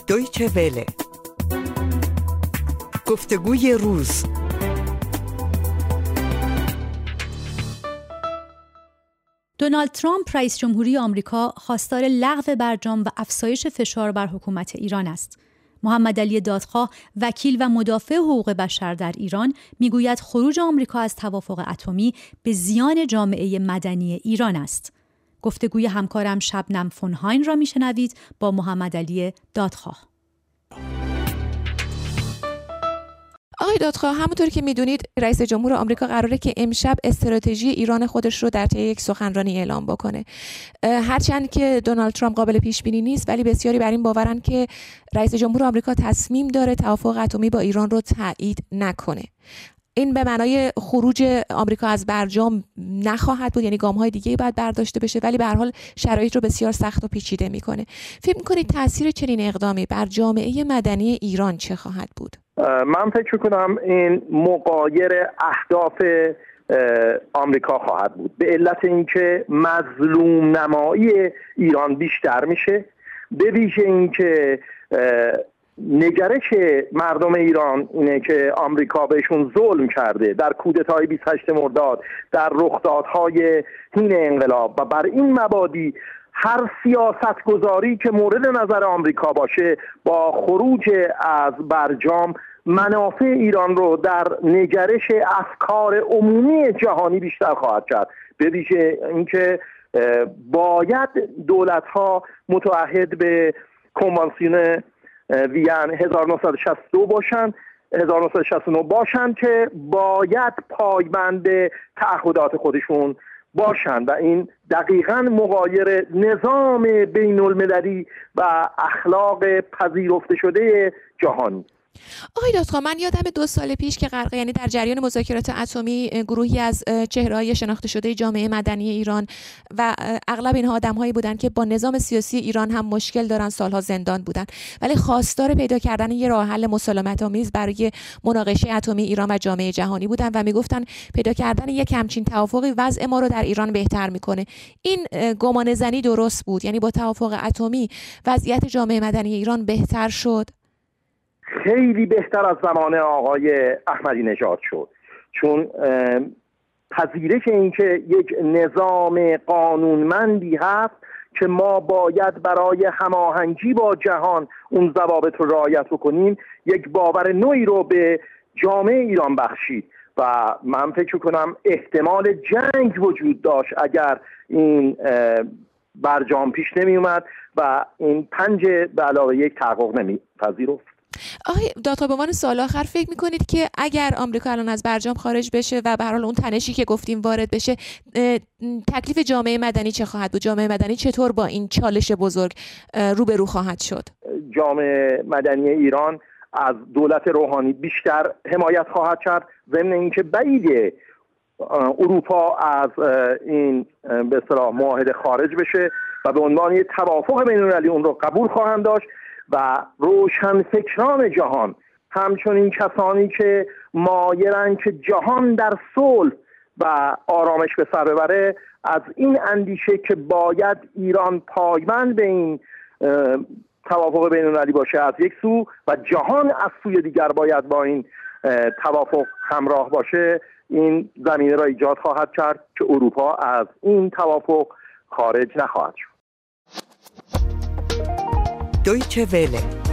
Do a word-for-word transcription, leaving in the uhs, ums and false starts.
دویچه وله. گفتگوی روز. دونالد ترامپ رئیس جمهوری آمریکا خواستار لغو برجام و افزایش فشار بر حکومت ایران است. محمد علی دادخواه، وکیل و مدافع حقوق بشر در ایران، میگوید خروج آمریکا از توافق اتمی به زیان جامعه مدنی ایران است. گفتگوی همکارم شبنم فونهاین را میشنوید با محمد علی دادخواه. آقای دادخواه، همونطور که میدونید رئیس جمهور آمریکا قراره که امشب استراتژی ایران خودش رو در طی یک سخنرانی اعلام بکنه. هرچند که دونالد ترامپ قابل پیش بینی نیست، ولی بسیاری بر این باورن که رئیس جمهور آمریکا تصمیم داره توافق اتمی با ایران رو تایید نکنه. این به معنای خروج آمریکا از برجام نخواهد بود، یعنی گام‌های دیگه‌ای باید برداشته بشه، ولی به هر حال شرایط رو بسیار سخت و پیچیده میکنه. فکر می‌کنید تاثیر چنین اقدامی بر جامعه مدنی ایران چه خواهد بود؟ من فکر کنم این مغایر اهداف آمریکا خواهد بود، به علت اینکه مظلوم نمایی ایران بیشتر میشه، به ویژه اینکه نگرش مردم ایران اینه که آمریکا بهشون ظلم کرده در کودتای بیست و هشتم مرداد، در رخدادهای حین انقلاب، و بر این مبادی هر سیاست گذاری که مورد نظر آمریکا باشه با خروج از برجام منافع ایران رو در نگرش افکار عمومی جهانی بیشتر خواهد کرد، به ویژه اینکه باید دولت‌ها متعهد به کنوانسیون وین هزار و نهصد و شصت و دو باشند هزار و نهصد و شصت و نه باشند که باید پایبند تعهدات خودشون باشند و این دقیقاً مغایر نظام بین المللی و اخلاق پذیرفته شده جهانی. آقای دادخواه، من یادم دو سال پیش که غرق یعنی در جریان مذاکرات اتمی گروهی از چهره‌های شناخته شده جامعه مدنی ایران و اغلب اینها آدم‌هایی بودند که با نظام سیاسی ایران هم مشکل دارن، سالها زندان بودن، ولی خواستار پیدا کردن یه راه حل مسالمت‌آمیز برای مناقشه اتمی ایران و جامعه جهانی بودن و میگفتن پیدا کردن یک همچین توافقی وضع ما رو در ایران بهتر میکنه. این گمان زنی درست بود؟ یعنی با توافق اتمی وضعیت جامعه مدنی ایران بهتر شد؟ خیلی بهتر از زمان آقای احمدی نژاد شد، چون پذیرش این که یک نظام قانونمندی هست که ما باید برای هماهنگی با جهان اون ضوابط رو رعایت بکنیم، یک باور نوعی رو به جامعه ایران بخشید و من فکر کنم احتمال جنگ وجود داشت اگر این برجام پیش نمی اومد و این پنج به علاوه یک تحقق نمی پذیرفت. آقای دادخواه، به عنوان سوال آخر فکر میکنید که اگر آمریکا الان از برجام خارج بشه و به هر حال اون تنشی که گفتیم وارد بشه، تکلیف جامعه مدنی چه خواهد بود؟ جامعه مدنی چطور با این چالش بزرگ روبرو خواهد شد؟ جامعه مدنی ایران از دولت روحانی بیشتر حمایت خواهد کرد، ضمن اینکه بعیده اروپا از این به اصطلاح معاهده خارج بشه و به عنوان یک توافق بین‌المللی اون رو قبول خواهند داشت و روشنفکران جهان، همچنین کسانی که مایلن که جهان در صلح و آرامش به سر ببره، از این اندیشه که باید ایران پایبند به این توافق بین‌المللی باشه از یک سو و جهان از سوی دیگر باید با این توافق همراه باشه، این زمینه را ایجاد خواهد کرد که اروپا از این توافق خارج نخواهد شد. دویچه وله.